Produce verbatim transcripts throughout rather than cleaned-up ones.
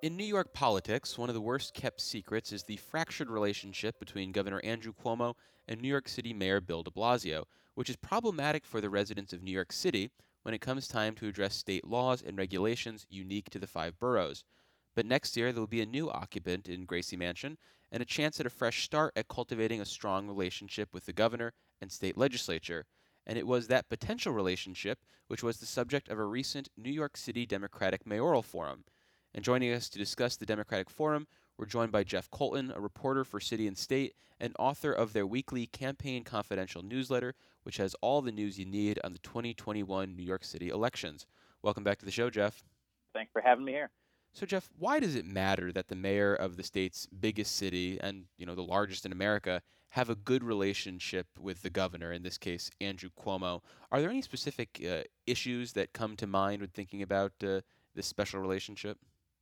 In New York politics, one of the worst kept secrets is the fractured relationship between Governor Andrew Cuomo and New York City Mayor Bill de Blasio, which is problematic for the residents of New York City when it comes time to address state laws and regulations unique to the five boroughs. But next year, there will be a new occupant in Gracie Mansion and a chance at a fresh start at cultivating a strong relationship with the governor and state legislature. And it was that potential relationship which was the subject of a recent New York City Democratic mayoral forum. And joining us to discuss the Democratic Forum, we're joined by Jeff Colton, a reporter for City and State and author of their weekly Campaign Confidential newsletter, which has all the news you need on the twenty twenty-one New York City elections. Welcome back to the show, Jeff. Thanks for having me here. So, Jeff, why does it matter that the mayor of the state's biggest city and, you know, the largest in America have a good relationship with the governor, in this case, Andrew Cuomo? Are there any specific uh, issues that come to mind when thinking about uh, this special relationship?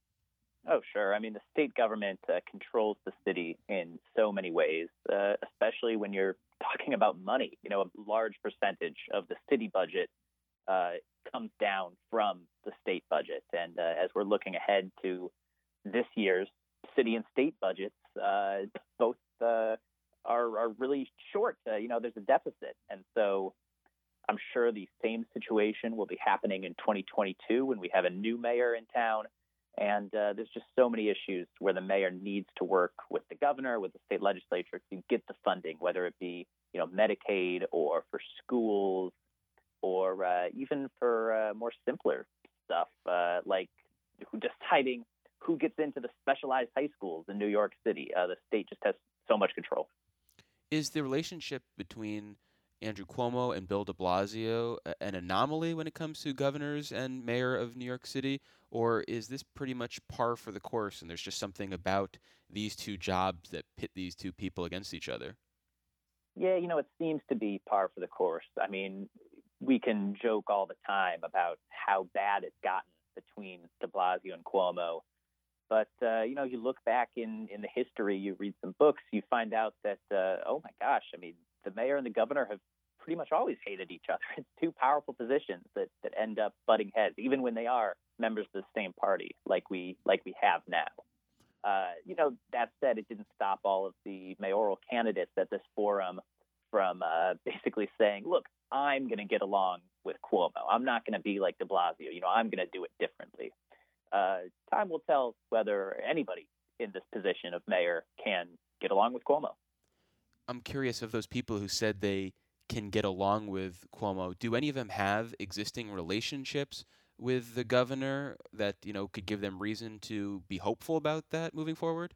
Oh, sure. I mean, the state government uh, controls the city in so many ways, uh, especially when you're talking about money. You know, a large percentage of the city budget uh, comes down from the state budget. And uh, as we're looking ahead to this year's city and state budgets, uh, both uh, are, are really short. Uh, you know, there's a deficit. And so I'm sure the same situation will be happening in twenty twenty-two when we have a new mayor in town. And uh, there's just so many issues where the mayor needs to work with the governor, with the state legislature to get the funding, whether it be, you know, Medicaid or for schools or uh, even for uh, more simpler stuff uh, like deciding who gets into the specialized high schools in New York City. Uh, the state just has so much control. Is the relationship between Andrew Cuomo and Bill de Blasio an anomaly when it comes to governors and mayor of New York City, or is this pretty much par for the course and there's just something about these two jobs that pit these two people against each other? Yeah, you know, it seems to be par for the course. I mean, we can joke all the time about how bad it's gotten between de Blasio and Cuomo. But, uh, you know, you look back in, in the history, you read some books, you find out that, uh, oh, my gosh, I mean, the mayor and the governor have pretty much always hated each other. It's two powerful positions that, that end up butting heads, even when they are members of the same party, like we like we have now. Uh, you know, that said, it didn't stop all of the mayoral candidates at this forum from uh, basically saying, look, I'm going to get along with Cuomo. I'm not going to be like de Blasio. You know, I'm going to do it differently. Uh, time will tell whether anybody in this position of mayor can get along with Cuomo. I'm curious, of those people who said they can get along with Cuomo, do any of them have existing relationships with the governor that, you know, could give them reason to be hopeful about that moving forward?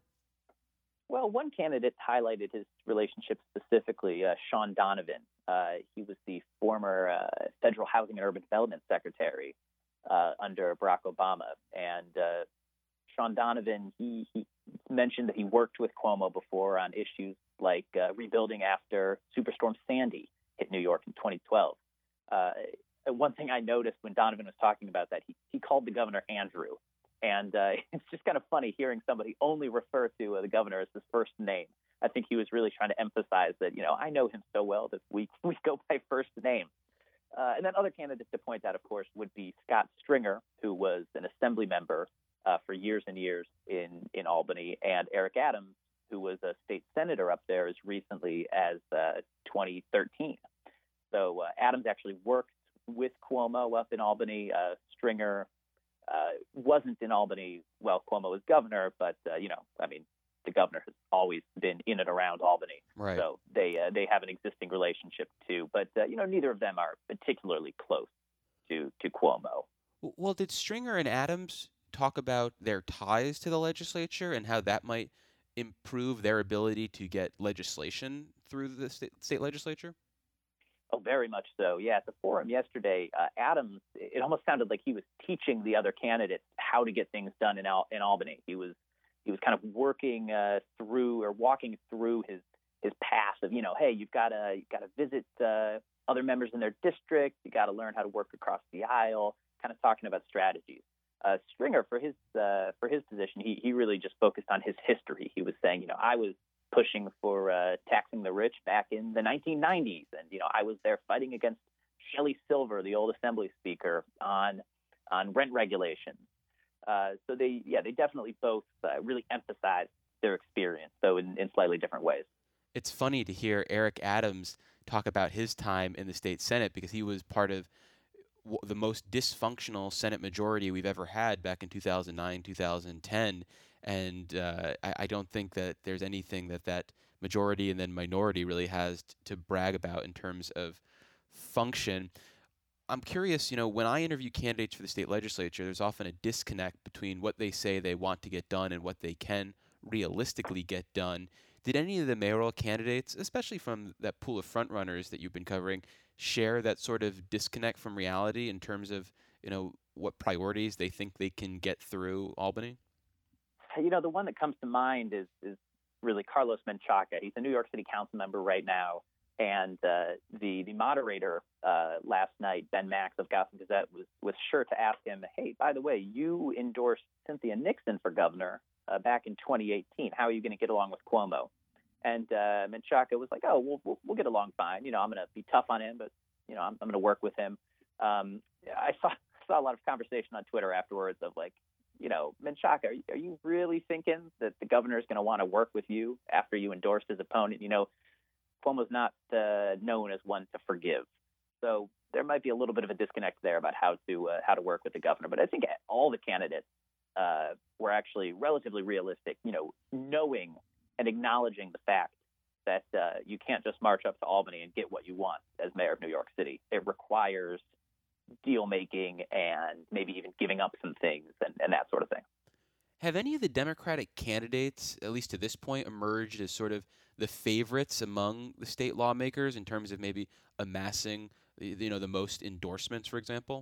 Well, one candidate highlighted his relationship specifically, uh, Sean Donovan. Uh, he was the former uh, Federal Housing and Urban Development Secretary uh, under Barack Obama. And uh, Sean Donovan, he, he mentioned that he worked with Cuomo before on issues like uh, rebuilding after Superstorm Sandy hit New York in twenty twelve. Uh, one thing I noticed when Donovan was talking about that, he, he called the governor Andrew. And uh, it's just kind of funny hearing somebody only refer to uh, the governor as his first name. I think he was really trying to emphasize that, you know, I know him so well that we, we go by first name. Uh, and then other candidates to point out, of course, would be Scott Stringer, who was an assembly member uh, for years and years in, in Albany, and Eric Adams, who was a state senator up there as recently as uh, twenty thirteen. So uh, Adams actually worked with Cuomo up in Albany. Uh, Stringer uh, wasn't in Albany while Cuomo was governor, but, uh, you know, I mean, the governor has always been in and around Albany. Right. So they uh, they have an existing relationship, too. But, uh, you know, neither of them are particularly close to, to Cuomo. Well, did Stringer and Adams talk about their ties to the legislature and how that might improve their ability to get legislation through the state, state legislature? Oh, very much so. Yeah, at the forum yesterday, uh, Adams, it almost sounded like he was teaching the other candidates how to get things done in Al- in Albany. He was he was kind of working uh, through or walking through his his path of, you know, hey, you've got to you've got to visit uh, other members in their district. You got to learn how to work across the aisle. Kind of talking about strategies. Uh, Stringer, for his uh, for his position, he he really just focused on his history. He was saying, you know, I was pushing for uh, taxing the rich back in the nineteen nineties. And, you know, I was there fighting against Shelley Silver, the old assembly speaker, on on rent regulations. Uh, so they, yeah, they definitely both uh, really emphasize their experience, though in, in slightly different ways. It's funny to hear Eric Adams talk about his time in the state Senate because he was part of w- the most dysfunctional Senate majority we've ever had back in two thousand nine, two thousand ten. And uh, I, I don't think that there's anything that that majority and then minority really has t- to brag about in terms of function. I'm curious, you know, when I interview candidates for the state legislature, there's often a disconnect between what they say they want to get done and what they can realistically get done. Did any of the mayoral candidates, especially from that pool of frontrunners that you've been covering, share that sort of disconnect from reality in terms of, you know, what priorities they think they can get through Albany? You know, the one that comes to mind is is really Carlos Menchaca. He's a New York City council member right now. And uh, the the moderator uh, last night, Ben Max of Gotham Gazette, was was sure to ask him, "Hey, by the way, you endorsed Cynthia Nixon for governor uh, back in twenty eighteen. How are you going to get along with Cuomo?" And uh, Menchaca was like, "Oh, we'll, we'll we'll get along fine. You know, I'm going to be tough on him, but you know, I'm I'm going to work with him." Um, I saw saw a lot of conversation on Twitter afterwards of like, you know, Menchaca, are you, are you really thinking that the governor is going to want to work with you after you endorsed his opponent? You know, Cuomo's not uh, known as one to forgive, so there might be a little bit of a disconnect there about how to uh, how to work with the governor. But I think all the candidates uh, were actually relatively realistic, you know, knowing and acknowledging the fact that uh, you can't just march up to Albany and get what you want as mayor of New York City. It requires deal making and maybe even giving up some things and, and that sort of thing. Have any of the Democratic candidates, at least to this point, emerged as sort of the favorites among the state lawmakers in terms of maybe amassing, you know, the most endorsements, for example?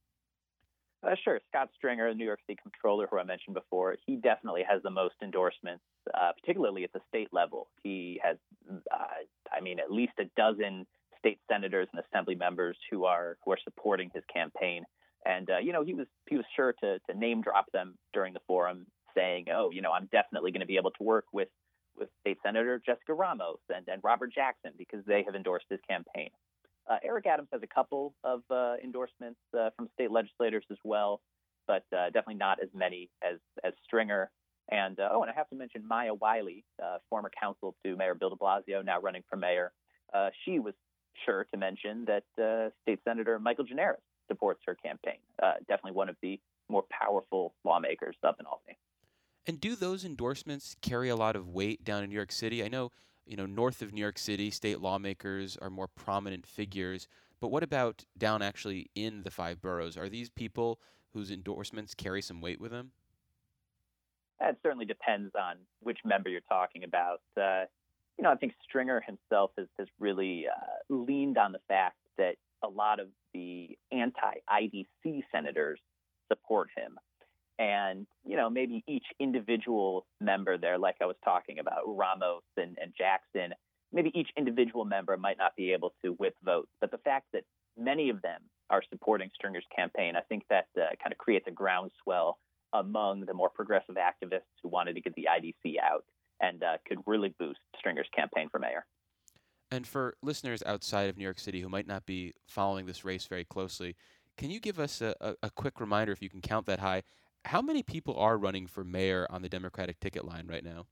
Uh, sure. Scott Stringer, the New York City Comptroller, who I mentioned before, he definitely has the most endorsements, uh, particularly at the state level. He has, uh, I mean, at least a dozen state senators and assembly members who are who are supporting his campaign. And, uh, you know, he was he was sure to, to name drop them during the forum, saying, oh, you know, I'm definitely going to be able to work with, with State Senator Jessica Ramos and, and Robert Jackson because they have endorsed his campaign. Uh, Eric Adams has a couple of uh, endorsements uh, from state legislators as well, but uh, definitely not as many as, as Stringer. And, uh, oh, and I have to mention Maya Wiley, uh, former counsel to Mayor Bill de Blasio, now running for mayor. Uh, she was sure to mention that uh, State Senator Michael Gianaris supports her campaign. Uh, definitely one of the more powerful lawmakers up in Albany. And do those endorsements carry a lot of weight down in New York City? I know, you know, north of New York City, state lawmakers are more prominent figures. But what about down actually in the five boroughs? Are these people whose endorsements carry some weight with them? That certainly depends on which member you're talking about. Uh, you know, I think Stringer himself has, has really uh, leaned on the fact that a lot of the anti-I D C senators support him. And, you know, maybe each individual member there, like I was talking about, Ramos and, and Jackson, maybe each individual member might not be able to whip votes. But the fact that many of them are supporting Stringer's campaign, I think that uh, kind of creates a groundswell among the more progressive activists who wanted to get the I D C out and uh, could really boost Stringer's campaign for mayor. And for listeners outside of New York City who might not be following this race very closely, can you give us a, a, a quick reminder, if you can count that high, how many people are running for mayor on the Democratic ticket line right now?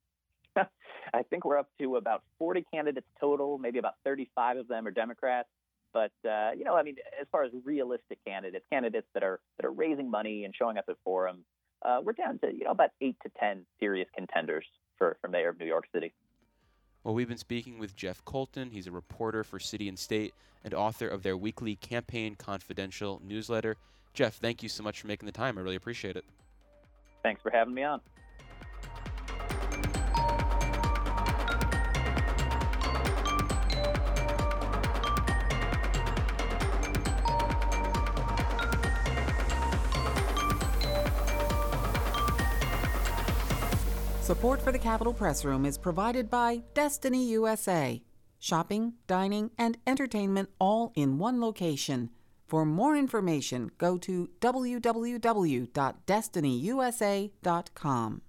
I think we're up to about forty candidates total. Maybe about thirty-five of them are Democrats. But, uh, you know, I mean, as far as realistic candidates, candidates that are that are raising money and showing up at forums, uh, we're down to, you know, about eight to ten serious contenders for, for mayor of New York City. Well, we've been speaking with Jeff Colton. He's a reporter for City and State and author of their weekly Campaign Confidential newsletter. Jeff, thank you so much for making the time. I really appreciate it. Thanks for having me on. Support for the Capitol Press Room is provided by Destiny U S A. Shopping, dining, and entertainment all in one location. For more information, go to w w w dot destiny u s a dot com.